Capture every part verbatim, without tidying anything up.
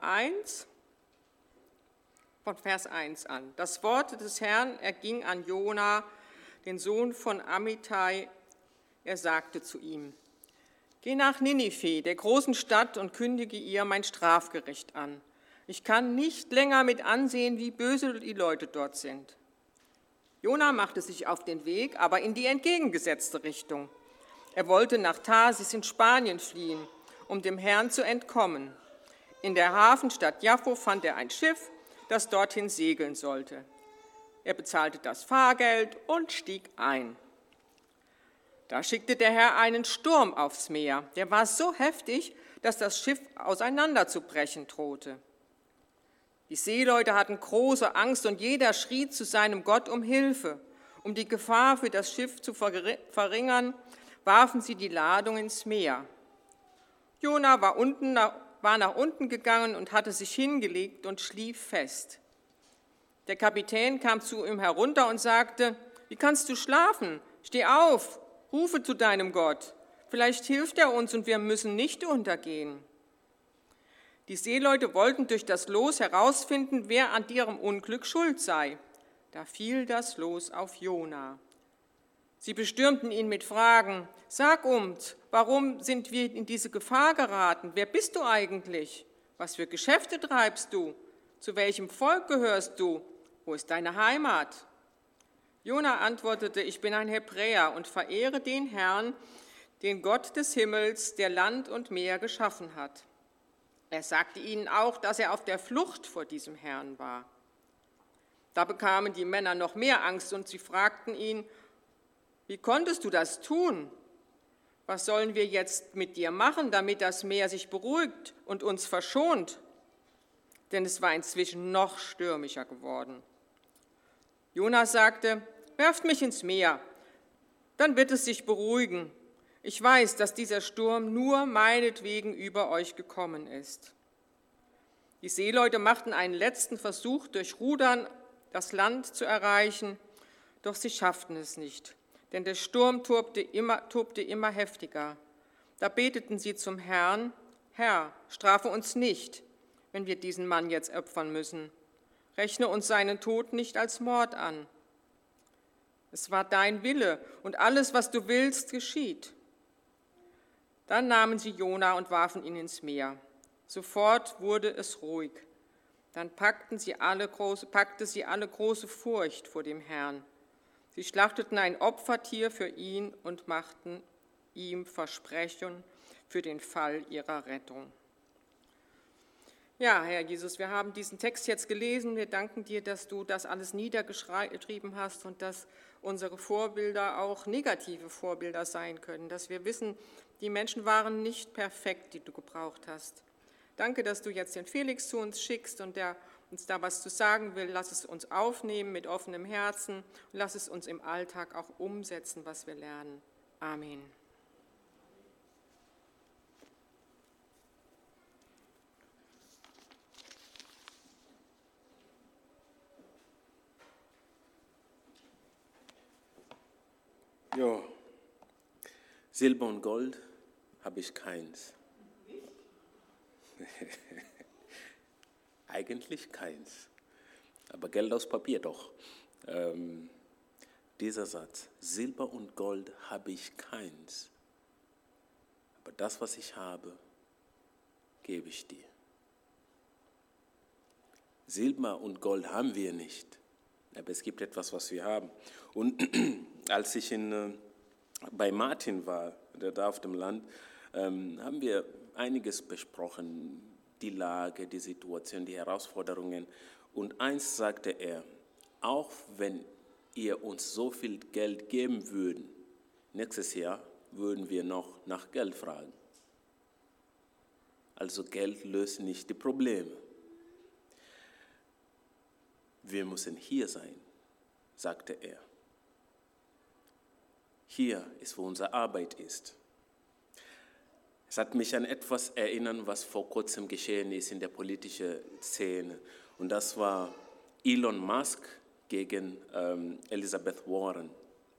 eins, von Vers eins an. Das Wort des Herrn erging an Jona, den Sohn von Amittai. Er sagte zu ihm: Geh nach Ninive, der großen Stadt, und kündige ihr mein Strafgericht an. Ich kann nicht länger mit ansehen, wie böse die Leute dort sind. Jona machte sich auf den Weg, aber in die entgegengesetzte Richtung. Er wollte nach Tarsis in Spanien fliehen, um dem Herrn zu entkommen. In der Hafenstadt Jaffo fand er ein Schiff, das dorthin segeln sollte. Er bezahlte das Fahrgeld und stieg ein. Da schickte der Herr einen Sturm aufs Meer. Der war so heftig, dass das Schiff auseinanderzubrechen drohte. Die Seeleute hatten große Angst und jeder schrie zu seinem Gott um Hilfe. Um die Gefahr für das Schiff zu verringern, warfen sie die Ladung ins Meer. Jona war, unten, war nach unten gegangen und hatte sich hingelegt und schlief fest. Der Kapitän kam zu ihm herunter und sagte: Wie kannst du schlafen? Steh auf, rufe zu deinem Gott. Vielleicht hilft er uns und wir müssen nicht untergehen. Die Seeleute wollten durch das Los herausfinden, wer an ihrem Unglück schuld sei. Da fiel das Los auf Jona. Sie bestürmten ihn mit Fragen: Sag uns, warum sind wir in diese Gefahr geraten? Wer bist du eigentlich? Was für Geschäfte treibst du? Zu welchem Volk gehörst du? Wo ist deine Heimat? Jona antwortete: Ich bin ein Hebräer und verehre den Herrn, den Gott des Himmels, der Land und Meer geschaffen hat. Er sagte ihnen auch, dass er auf der Flucht vor diesem Herrn war. Da bekamen die Männer noch mehr Angst und sie fragten ihn: Wie konntest du das tun? Was sollen wir jetzt mit dir machen, damit das Meer sich beruhigt und uns verschont? Denn es war inzwischen noch stürmischer geworden. Jona sagte: Werft mich ins Meer, dann wird es sich beruhigen. Ich weiß, dass dieser Sturm nur meinetwegen über euch gekommen ist. Die Seeleute machten einen letzten Versuch, durch Rudern das Land zu erreichen, doch sie schafften es nicht, denn der Sturm tobte immer, tobte immer heftiger. Da beteten sie zum Herrn: Herr, strafe uns nicht, wenn wir diesen Mann jetzt opfern müssen. Rechne uns seinen Tod nicht als Mord an. Es war dein Wille und alles, was du willst, geschieht. Dann nahmen sie Jona und warfen ihn ins Meer. Sofort wurde es ruhig. Dann packten sie alle große, packte sie alle große Furcht vor dem Herrn. Sie schlachteten ein Opfertier für ihn und machten ihm Versprechen für den Fall ihrer Rettung. Ja, Herr Jesus, wir haben diesen Text jetzt gelesen. Wir danken dir, dass du das alles niedergeschrieben hast und dass unsere Vorbilder auch negative Vorbilder sein können, dass wir wissen, die Menschen waren nicht perfekt, die du gebraucht hast. Danke, dass du jetzt den Felix zu uns schickst und der uns da was zu sagen will. Lass es uns aufnehmen mit offenem Herzen und lass es uns im Alltag auch umsetzen, was wir lernen. Amen. Ja, Silber und Gold habe ich keins. Eigentlich keins, aber Geld aus Papier doch. Ähm, dieser Satz, Silber und Gold habe ich keins, aber das, was ich habe, gebe ich dir. Silber und Gold haben wir nicht, aber es gibt etwas, was wir haben. Und als ich in, bei Martin war, da auf dem Land, ähm, haben wir einiges besprochen, die Lage, die Situation, die Herausforderungen. Und eins sagte er: Auch wenn ihr uns so viel Geld geben würden, nächstes Jahr würden wir noch nach Geld fragen. Also Geld löst nicht die Probleme. Wir müssen hier sein, sagte er. Hier ist, wo unsere Arbeit ist. Es hat mich an etwas erinnert, was vor kurzem geschehen ist in der politischen Szene. Und das war Elon Musk gegen ähm, Elizabeth Warren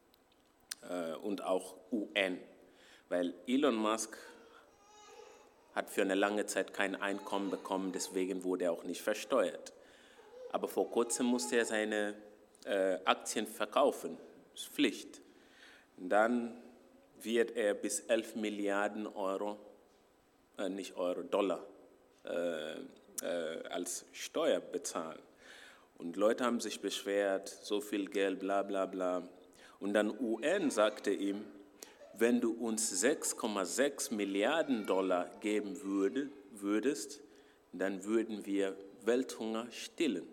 äh, und auch U N. Weil Elon Musk hat für eine lange Zeit kein Einkommen bekommen, deswegen wurde er auch nicht versteuert. Aber vor kurzem musste er seine äh, Aktien verkaufen, das ist Pflicht. Dann wird er bis elf Milliarden Euro, äh, nicht Euro, Dollar, äh, äh, als Steuer bezahlen. Und Leute haben sich beschwert, so viel Geld, bla bla bla. Und dann U N sagte ihm, wenn du uns sechs Komma sechs Milliarden Dollar geben würde, würdest, dann würden wir Welthunger stillen.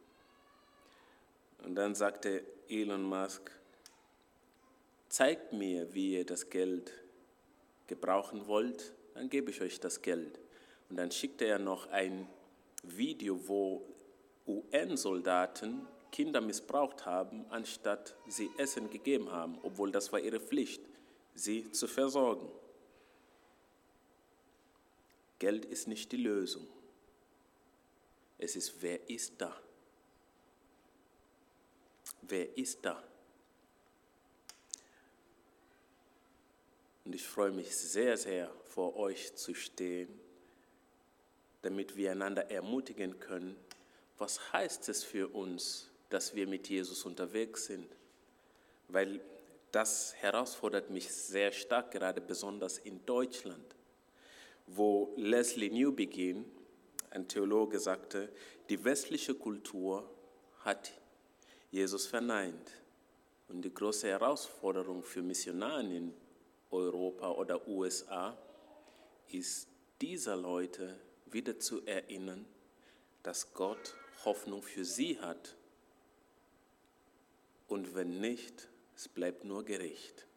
Und dann sagte Elon Musk, zeigt mir, wie ihr das Geld gebrauchen wollt, dann gebe ich euch das Geld. Und dann schickte er noch ein Video, wo U N-Soldaten Kinder missbraucht haben, anstatt sie Essen gegeben haben, obwohl das war ihre Pflicht, sie zu versorgen. Geld ist nicht die Lösung. Es ist, wer ist da? Wer ist da? Und ich freue mich sehr, sehr, vor euch zu stehen, damit wir einander ermutigen können, was heißt es für uns, dass wir mit Jesus unterwegs sind? Weil das herausfordert mich sehr stark, gerade besonders in Deutschland, wo Leslie Newbegin, ein Theologe, sagte, die westliche Kultur hat Jesus verneint. Und die große Herausforderung für Missionare in Europa oder U S A ist, dieser Leute wieder zu erinnern, dass Gott Hoffnung für sie hat. Und wenn nicht, es bleibt nur Gericht.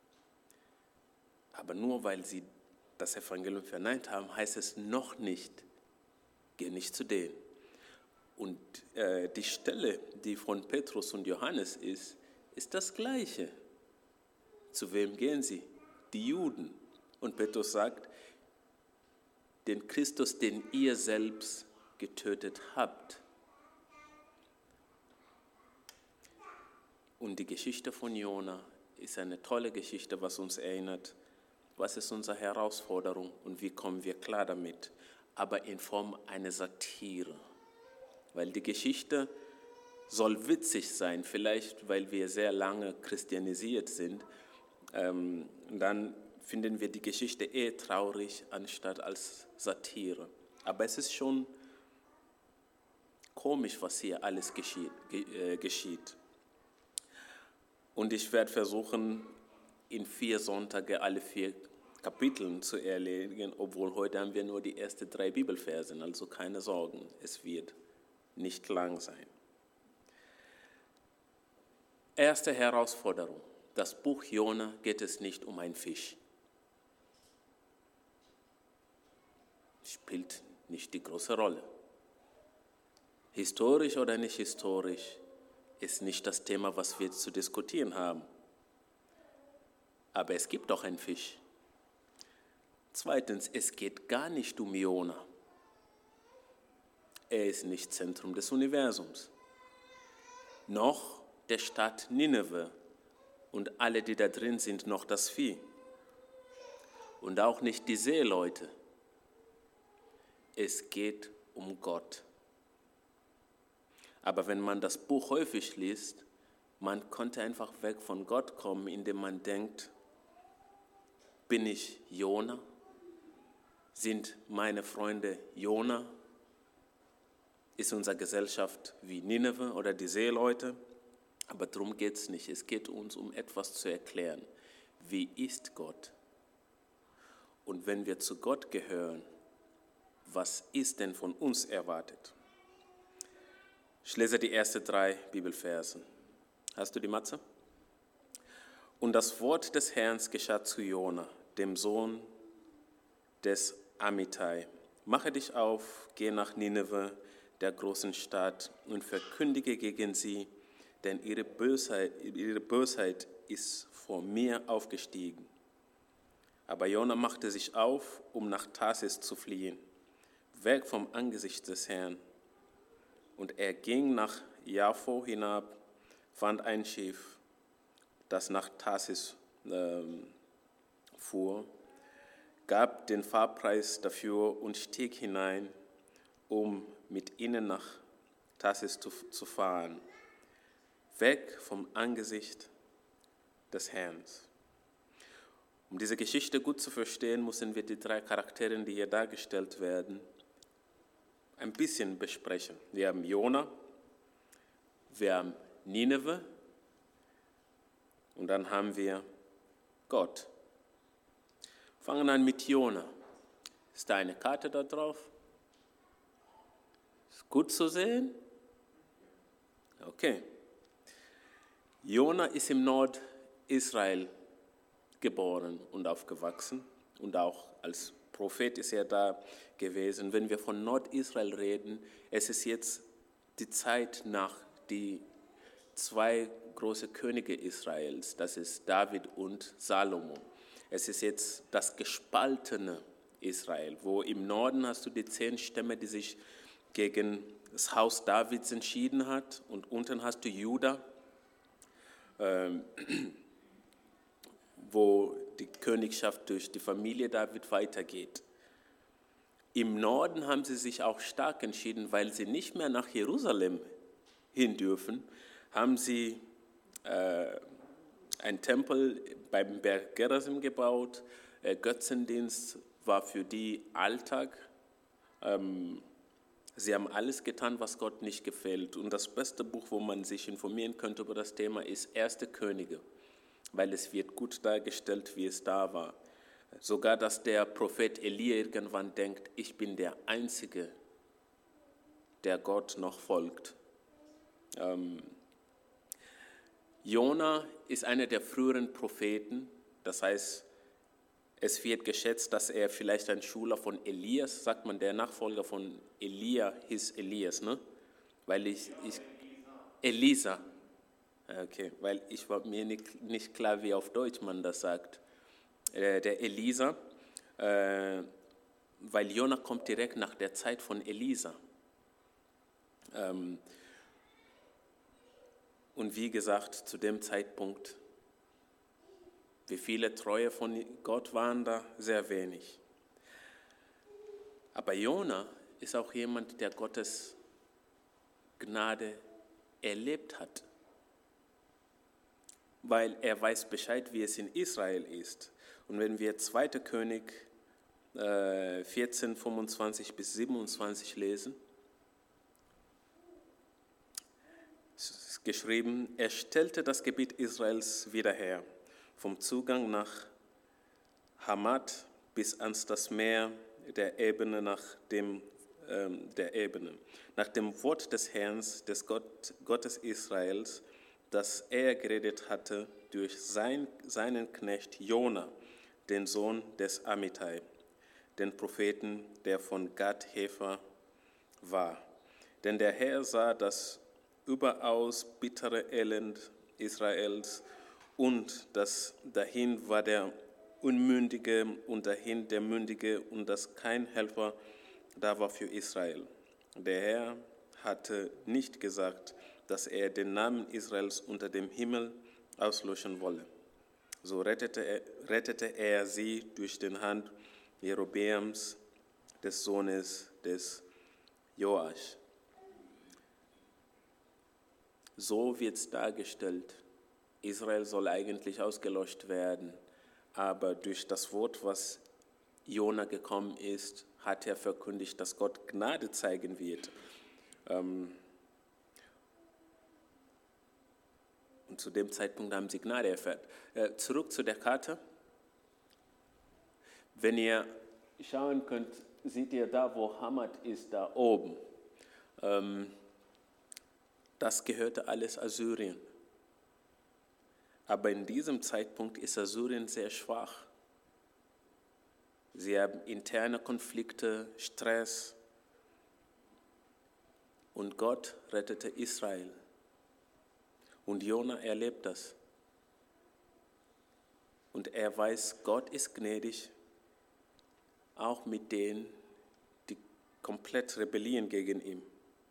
Aber nur weil sie das Evangelium verneint haben, heißt es noch nicht, geh nicht zu denen. Und äh, die Stelle, die von Petrus und Johannes ist, ist das Gleiche. Zu wem gehen sie? Die Juden. Und Petrus sagt, den Christus, den ihr selbst getötet habt. Und die Geschichte von Jona ist eine tolle Geschichte, was uns erinnert, was ist unsere Herausforderung und wie kommen wir klar damit, aber in Form einer Satire. Weil die Geschichte soll witzig sein, vielleicht weil wir sehr lange christianisiert sind, ähm, dann finden wir die Geschichte eher traurig, anstatt als Satire. Aber es ist schon komisch, was hier alles geschieht. Äh, geschieht. Und ich werde versuchen, in vier Sonntage alle vier Kapiteln zu erledigen, obwohl heute haben wir nur die ersten drei Bibelverse, also keine Sorgen, es wird nicht lang sein. Erste Herausforderung, das Buch Jona geht es nicht um einen Fisch. Spielt nicht die große Rolle. Historisch oder nicht historisch, ist nicht das Thema, was wir zu diskutieren haben. Aber es gibt doch einen Fisch. Zweitens, es geht gar nicht um Jona. Er ist nicht Zentrum des Universums. Noch der Stadt Nineveh und alle, die da drin sind, noch das Vieh. Und auch nicht die Seeleute. Es geht um Gott. Aber wenn man das Buch häufig liest, man konnte einfach weg von Gott kommen, indem man denkt, bin ich Jona? Sind meine Freunde Jona? Ist unsere Gesellschaft wie Nineveh oder die Seeleute? Aber darum geht es nicht. Es geht uns um etwas zu erklären. Wie ist Gott? Und wenn wir zu Gott gehören, was ist denn von uns erwartet? Ich lese die ersten drei Bibelversen. Hast du die Matze? Und das Wort des Herrn geschah zu Jona, dem Sohn des Amittai. Mache dich auf, geh nach Nineveh, der großen Stadt, und verkündige gegen sie, denn ihre Bösheit, ihre Bösheit ist vor mir aufgestiegen. Aber Jona machte sich auf, um nach Tarsis zu fliehen, weg vom Angesicht des Herrn. Und er ging nach Jaffo hinab, fand ein Schiff, das nach Tarsis ähm, fuhr. gab den Fahrpreis dafür und stieg hinein, um mit ihnen nach Tarsis zu, zu fahren, weg vom Angesicht des Herrn. Um diese Geschichte gut zu verstehen, müssen wir die drei Charaktere, die hier dargestellt werden, ein bisschen besprechen. Wir haben Jona, wir haben Nineve und dann haben wir Gott. Fangen an mit Jona. Ist da eine Karte da drauf? Ist gut zu sehen? Okay. Jona ist im Nordisrael geboren und aufgewachsen und auch als Prophet ist er da gewesen. Wenn wir von Nordisrael reden, es ist jetzt die Zeit nach die zwei große Könige Israels, das ist David und Salomo. Es ist jetzt das gespaltene Israel, wo im Norden hast du die zehn Stämme, die sich gegen das Haus Davids entschieden hat und unten hast du Juda, ähm, wo die Königschaft durch die Familie David weitergeht. Im Norden haben sie sich auch stark entschieden, weil sie nicht mehr nach Jerusalem hin dürfen, haben sie äh, einen Tempel beim Berg Gerizim gebaut. Äh, Götzendienst war für die Alltag. Ähm, sie haben alles getan, was Gott nicht gefällt. Und das beste Buch, wo man sich informieren könnte über das Thema, ist Erste Könige, weil es wird gut dargestellt, wie es da war. Sogar, dass der Prophet Elia irgendwann denkt, ich bin der Einzige, der Gott noch folgt. Ähm, Jona ist einer der früheren Propheten, das heißt, es wird geschätzt, dass er vielleicht ein Schüler von Elias, sagt man, der Nachfolger von Elia hieß Elias, ne? Weil ich, ich Elisa, okay, weil ich war mir nicht, nicht klar, wie auf Deutsch man das sagt. Äh, der Elisa, äh, weil Jona kommt direkt nach der Zeit von Elisa. Ähm, und wie gesagt, zu dem Zeitpunkt, wie viele Treue von Gott waren da? Sehr wenig. Aber Jona ist auch jemand, der Gottes Gnade erlebt hat, weil er weiß Bescheid, wie es in Israel ist. Und wenn wir zweiter König äh, vierzehn, fünfundzwanzig bis siebenundzwanzig lesen, es ist geschrieben, er stellte das Gebiet Israels wieder her, vom Zugang nach Hamat bis ans das Meer der Ebene nach dem ähm, der Ebene. Nach dem Wort des Herrn, des Gott, Gottes Israels, das er geredet hatte durch sein, seinen Knecht Jona, den Sohn des Amittai, den Propheten, der von Gad-Hefer war. Denn der Herr sah das überaus bittere Elend Israels und das dahin war der Unmündige und dahin der Mündige und dass kein Helfer da war für Israel. Der Herr hatte nicht gesagt, dass er den Namen Israels unter dem Himmel auslöschen wolle. So rettete er, rettete er sie durch die Hand Jerobeams, des Sohnes des Joasch. So wird es dargestellt. Israel soll eigentlich ausgelöscht werden, aber durch das Wort, was Jona gekommen ist, hat er verkündigt, dass Gott Gnade zeigen wird. Ähm, und zu dem Zeitpunkt haben sie Gnade erfährt. Äh, zurück zu der Karte. Wenn ihr schauen könnt, seht ihr da, wo Hamat ist, da oben. Ähm, das gehörte alles Assyrien. Aber in diesem Zeitpunkt ist Assyrien sehr schwach. Sie haben interne Konflikte, Stress. Und Gott rettete Israel. Und Jona erlebt das. Und er weiß, Gott ist gnädig, auch mit denen, die komplett rebellieren gegen ihn.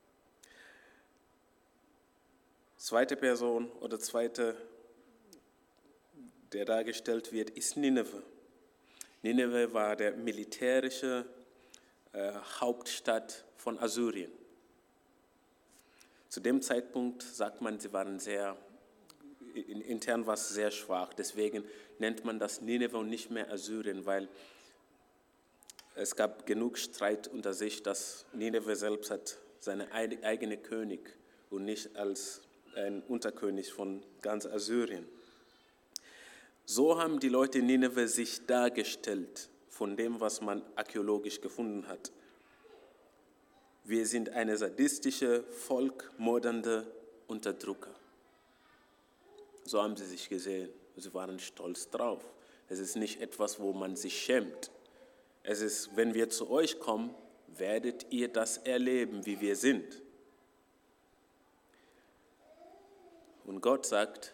Zweite Person oder zweite, der dargestellt wird, ist Nineve. Nineveh war der militärische äh, Hauptstadt von Assyrien. Zu dem Zeitpunkt sagt man, sie waren sehr, intern war es sehr schwach. Deswegen nennt man das Nineveh und nicht mehr Assyrien, weil es gab genug Streit unter sich, dass Nineveh selbst hat seine eigene König und nicht als ein Unterkönig von ganz Assyrien. So haben die Leute in Nineveh sich dargestellt von dem, was man archäologisch gefunden hat. Wir sind eine sadistische, volkmordernde Unterdrücker. So haben sie sich gesehen. Sie waren stolz drauf. Es ist nicht etwas, wo man sich schämt. Es ist, wenn wir zu euch kommen, werdet ihr das erleben, wie wir sind. Und Gott sagt,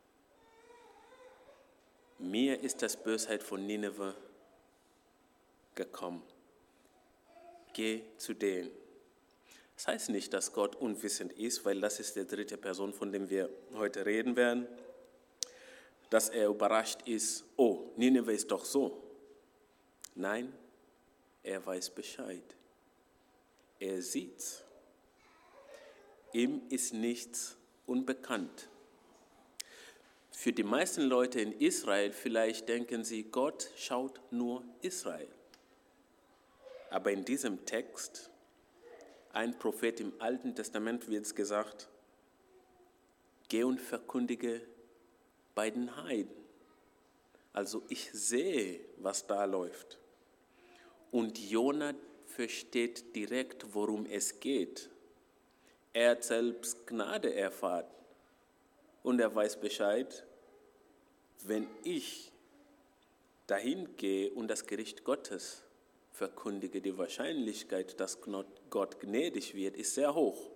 mir ist das Bösheit von Nineveh gekommen. Geh zu denen. Das heißt nicht, dass Gott unwissend ist, weil das ist die dritte Person, von der wir heute reden werden, dass er überrascht ist, oh, Nineveh ist doch so. Nein, er weiß Bescheid. Er sieht's. Ihm ist nichts unbekannt. Für die meisten Leute in Israel vielleicht denken sie, Gott schaut nur Israel. Aber in diesem Text, ein Prophet im Alten Testament wird gesagt, geh und verkündige bei den Heiden. Also ich sehe, was da läuft. Und Jona versteht direkt, worum es geht. Er hat selbst Gnade erfahren. Und er weiß Bescheid, wenn ich dahin gehe und das Gericht Gottes verkündige, die Wahrscheinlichkeit, dass Gott gnädig wird, ist sehr hoch.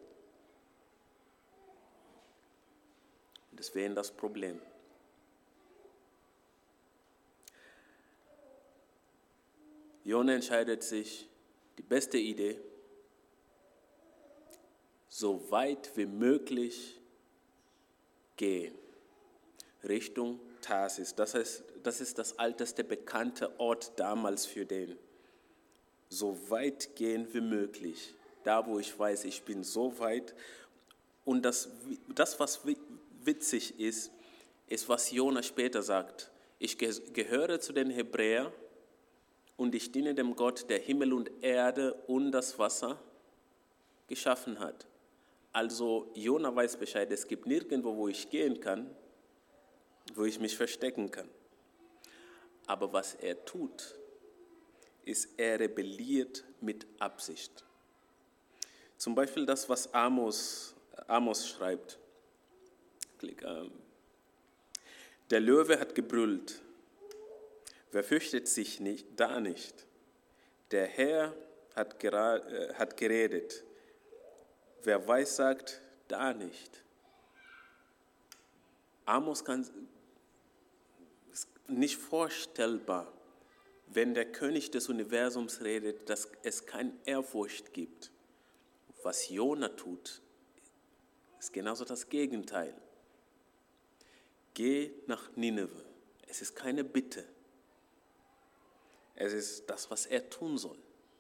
Und das wäre das Problem. Jona entscheidet sich, die beste Idee, so weit wie möglich gehen, Richtung Tarsis. Das heißt, das ist das älteste bekannte Ort damals für den. So weit gehen wie möglich. Da, wo ich weiß, ich bin so weit. Und das, das was witzig ist, ist, was Jona später sagt. Ich gehöre zu den Hebräern und ich diene dem Gott, der Himmel und Erde und das Wasser geschaffen hat. Also Jona weiß Bescheid, es gibt nirgendwo, wo ich gehen kann, wo ich mich verstecken kann. Aber was er tut, ist, er rebelliert mit Absicht. Zum Beispiel das, was Amos, Amos schreibt. Der Löwe hat gebrüllt. Wer fürchtet sich nicht, da nicht? Der Herr hat, gera- äh, hat geredet. Wer weiß, sagt, da nicht. Amos kann ist nicht vorstellbar, wenn der König des Universums redet, dass es keine Ehrfurcht gibt. Was Jona tut, ist genauso das Gegenteil. Geh nach Nineveh. Es ist keine Bitte. Es ist das, was er tun soll.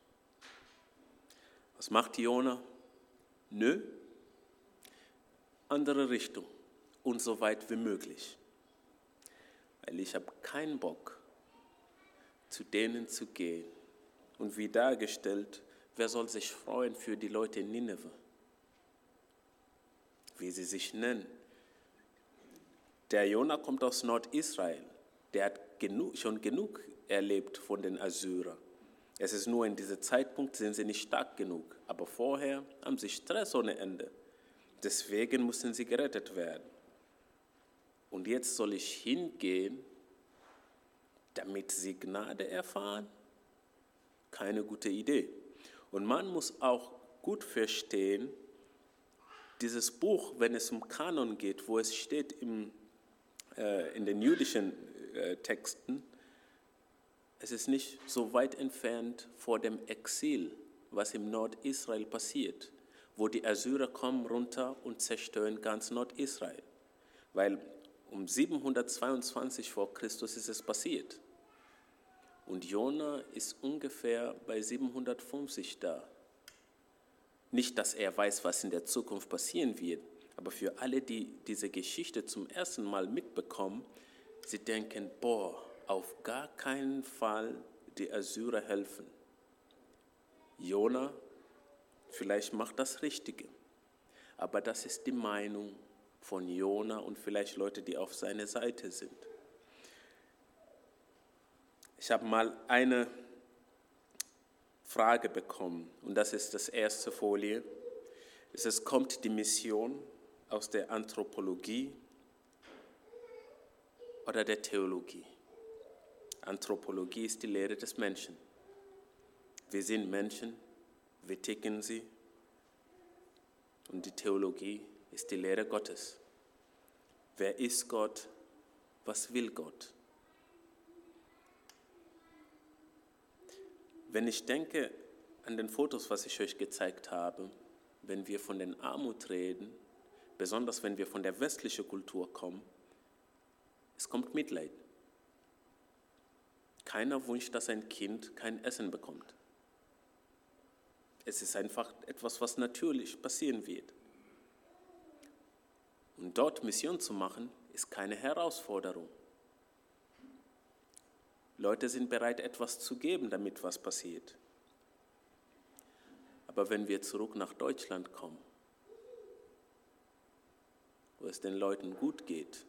Was macht Jona? Nö, andere Richtung und so weit wie möglich. Weil ich habe keinen Bock, zu denen zu gehen. Und wie dargestellt, wer soll sich freuen für die Leute in Nineveh? Wie sie sich nennen. Der Jona kommt aus Nordisrael. Der hat genug, schon genug erlebt von den Assyrern. Es ist nur in diesem Zeitpunkt, sind sie nicht stark genug. Aber vorher haben sie Stress ohne Ende. Deswegen mussten sie gerettet werden. Und jetzt soll ich hingehen, damit sie Gnade erfahren? Keine gute Idee. Und man muss auch gut verstehen, dieses Buch, wenn es um Kanon geht, wo es steht im, äh, in den jüdischen äh, Texten, es ist nicht so weit entfernt vor dem Exil, was im Nordisrael passiert, wo die Assyrer kommen runter und zerstören ganz Nordisrael. Weil um siebenhundertzweiundzwanzig vor Christus ist es passiert. Und Jona ist ungefähr bei siebenhundertfünfzig da. Nicht, dass er weiß, was in der Zukunft passieren wird, aber für alle, die diese Geschichte zum ersten Mal mitbekommen, sie denken, boah, auf gar keinen Fall die Assyrer helfen. Jona vielleicht macht das Richtige, aber das ist die Meinung von Jona und vielleicht Leute, die auf seiner Seite sind. Ich habe mal eine Frage bekommen und das ist das erste Folie. Es kommt die Mission aus der Anthropologie oder der Theologie. Anthropologie ist die Lehre des Menschen. Wir sind Menschen, wir ticken sie. Und die Theologie ist die Lehre Gottes. Wer ist Gott? Was will Gott? Wenn ich denke an den Fotos, was ich euch gezeigt habe, wenn wir von der Armut reden, besonders wenn wir von der westlichen Kultur kommen, es kommt Mitleid. Keiner wünscht, dass ein Kind kein Essen bekommt. Es ist einfach etwas, was natürlich passieren wird. Und dort Mission zu machen, ist keine Herausforderung. Leute sind bereit, etwas zu geben, damit was passiert. Aber wenn wir zurück nach Deutschland kommen, wo es den Leuten gut geht,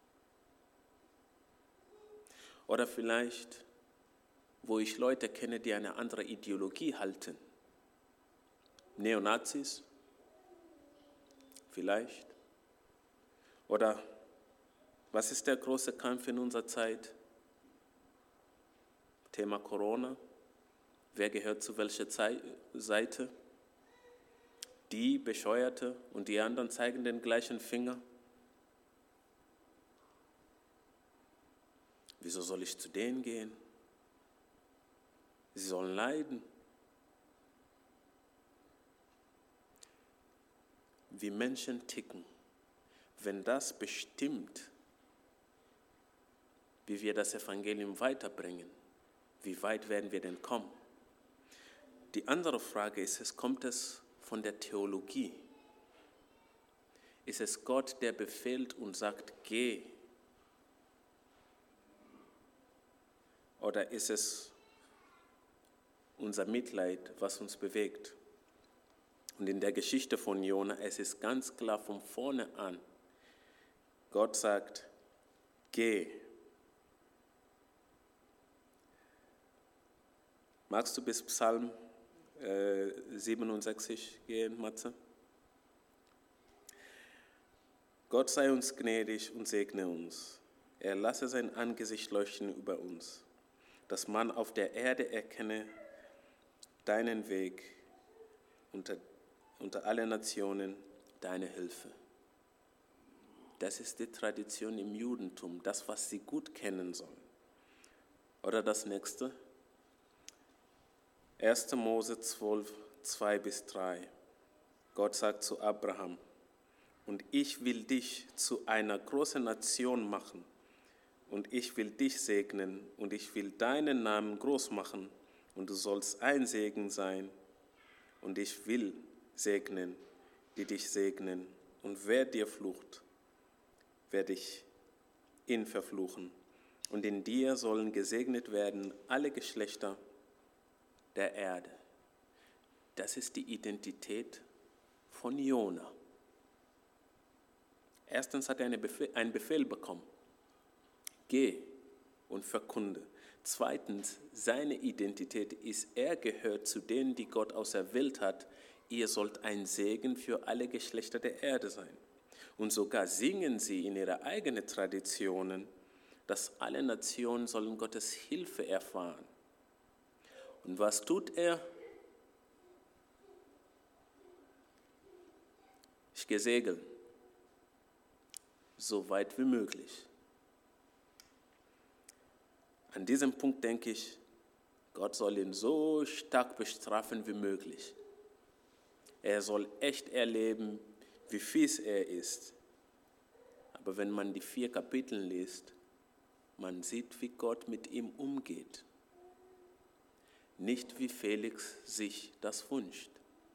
oder vielleicht, wo ich Leute kenne, die eine andere Ideologie halten, Neonazis, vielleicht, oder was ist der große Kampf in unserer Zeit? Thema Corona. Wer gehört zu welcher Seite? Die Bescheuerte und die anderen zeigen den gleichen Finger. Wieso soll ich zu denen gehen? Sie sollen leiden. Wie Menschen ticken, wenn das bestimmt, wie wir das Evangelium weiterbringen, wie weit werden wir denn kommen? Die andere Frage ist, es kommt es von der Theologie? Ist es Gott, der befehlt und sagt, geh? Oder ist es unser Mitleid, was uns bewegt? Und in der Geschichte von Jona, es ist ganz klar von vorne an, Gott sagt, geh. Magst du bis Psalm äh, siebenundsechzig gehen, Matze? Gott sei uns gnädig und segne uns. Er lasse sein Angesicht leuchten über uns, dass man auf der Erde erkenne deinen Weg unter, unter allen Nationen, deine Hilfe. Das ist die Tradition im Judentum, das, was sie gut kennen sollen. Oder das nächste, erster Mose zwölf, zwei bis drei. Gott sagt zu Abraham, und ich will dich zu einer großen Nation machen, und ich will dich segnen, und ich will deinen Namen groß machen, und du sollst ein Segen sein, und ich will segnen, die dich segnen, und wer dir flucht, werde ich ihn verfluchen. Und in dir sollen gesegnet werden alle Geschlechter der Erde. Das ist die Identität von Jona. Erstens hat er einen Befehl, einen Befehl bekommen. Geh und verkunde. Zweitens, seine Identität ist, er gehört zu denen, die Gott auserwählt hat. Ihr sollt ein Segen für alle Geschlechter der Erde sein. Und sogar singen sie in ihrer eigenen Traditionen, dass alle Nationen sollen Gottes Hilfe erfahren. Und was tut er? Ich gehe segeln, so weit wie möglich. An diesem Punkt denke ich, Gott soll ihn so stark bestrafen wie möglich. Er soll echt erleben, wie fies er ist. Aber wenn man die vier Kapitel liest, man sieht, wie Gott mit ihm umgeht. nicht wie Felix sich das wünscht.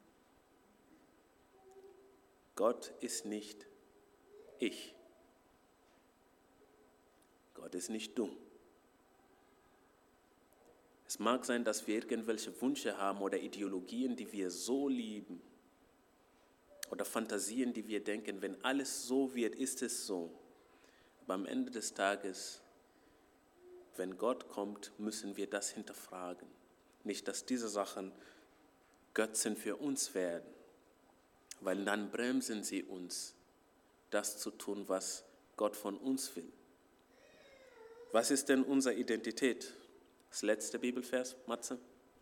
Gott ist nicht ich. Gott ist nicht dumm. Es mag sein, dass wir irgendwelche Wünsche haben oder Ideologien, die wir so lieben, oder Fantasien, die wir denken, wenn alles so wird, ist es so. Aber am Ende des Tages, wenn Gott kommt, müssen wir das hinterfragen. Nicht, dass diese Sachen Götzen für uns werden, weil dann bremsen sie uns, das zu tun, was Gott von uns will. Was ist denn unsere Identität? Das letzte Bibelvers, Matze.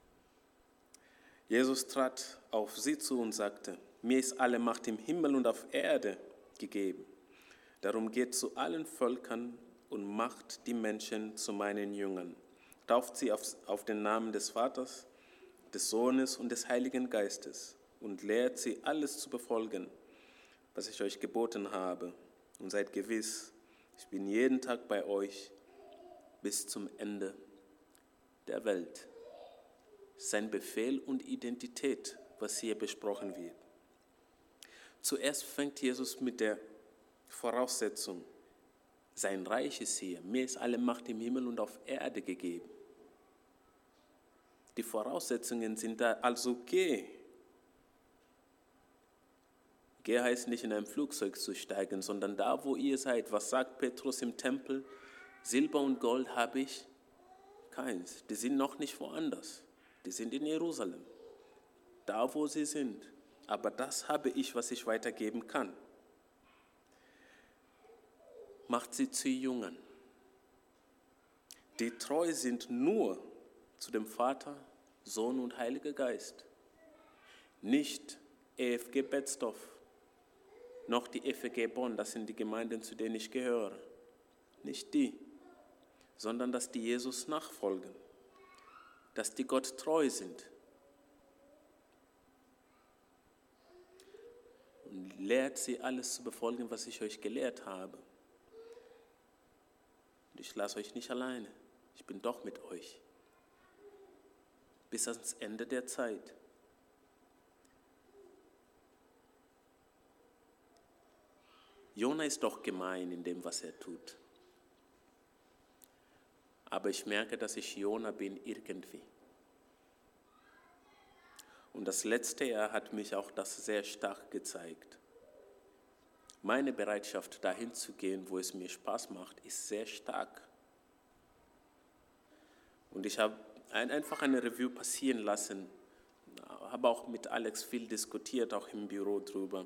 Jesus trat auf sie zu und sagte, mir ist alle Macht im Himmel und auf Erde gegeben. Darum geht zu allen Völkern und macht die Menschen zu meinen Jüngern. Tauft sie auf, auf den Namen des Vaters, des Sohnes und des Heiligen Geistes und lehrt sie, alles zu befolgen, was ich euch geboten habe. Und seid gewiss, ich bin jeden Tag bei euch bis zum Ende der Welt. Sein Befehl und Identität, was hier besprochen wird. Zuerst fängt Jesus mit der Voraussetzung, sein Reich ist hier, mir ist alle Macht im Himmel und auf Erde gegeben. Die Voraussetzungen sind da, also geh. Geh heißt nicht in ein Flugzeug zu steigen, sondern da, wo ihr seid. Was sagt Petrus im Tempel? Silber und Gold habe ich keins. Die sind noch nicht woanders. Die sind in Jerusalem. Da, wo sie sind. Aber das habe ich, was ich weitergeben kann. Macht sie zu Jüngern, die treu sind nur zu dem Vater, Sohn und Heiliger Geist. Nicht E F G Betzdorf, noch die F E G Bonn, das sind die Gemeinden, zu denen ich gehöre. Nicht die, sondern dass die Jesus nachfolgen, dass die Gott treu sind. Und lehrt sie, alles zu befolgen, was ich euch gelehrt habe. Und ich lasse euch nicht alleine. Ich bin doch mit euch. Bis ans Ende der Zeit. Jona ist doch gemein in dem, was er tut. Aber ich merke, dass ich Jona bin irgendwie. Und das letzte Jahr hat mich auch das sehr stark gezeigt. Meine Bereitschaft, dahin zu gehen, wo es mir Spaß macht, ist sehr stark. Und ich habe ein, einfach eine Review passieren lassen, habe auch mit Alex viel diskutiert, auch im Büro drüber.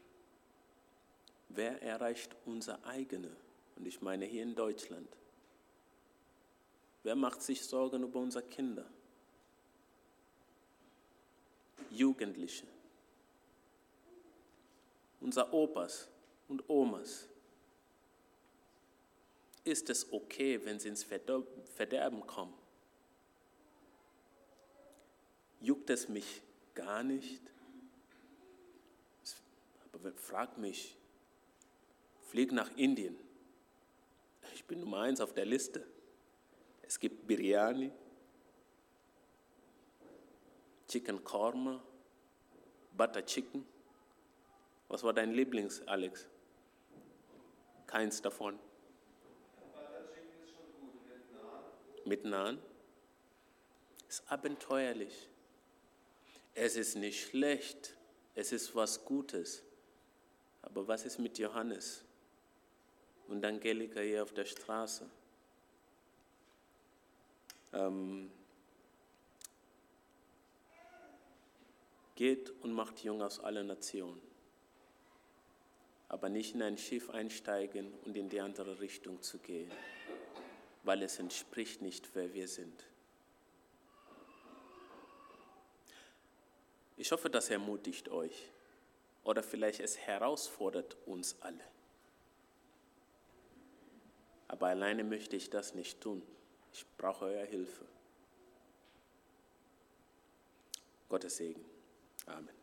Wer erreicht unser eigene? Und ich meine hier in Deutschland. Wer macht sich Sorgen über unsere Kinder? Jugendliche. Unsere Opas und Omas. Ist es okay, wenn sie ins Verderben kommen? Juckt es mich gar nicht? Aber frag mich, flieg nach Indien. Ich bin Nummer eins auf der Liste. Es gibt Biryani, Chicken Korma, Butter Chicken. Was war dein Lieblings, Alex? Keins davon. Butter Chicken ist schon gut, mit Naan. Mit Naan? Ist abenteuerlich. Es ist nicht schlecht, es ist was Gutes. Aber was ist mit Johannes und Angelika hier auf der Straße? Ähm, geht und macht Jünger aus allen Nationen. Aber nicht in ein Schiff einsteigen und in die andere Richtung zu gehen, weil es entspricht nicht, wer wir sind. Ich hoffe, das ermutigt euch oder vielleicht es herausfordert uns alle. Aber alleine möchte ich das nicht tun. Ich brauche eure Hilfe. Gottes Segen. Amen.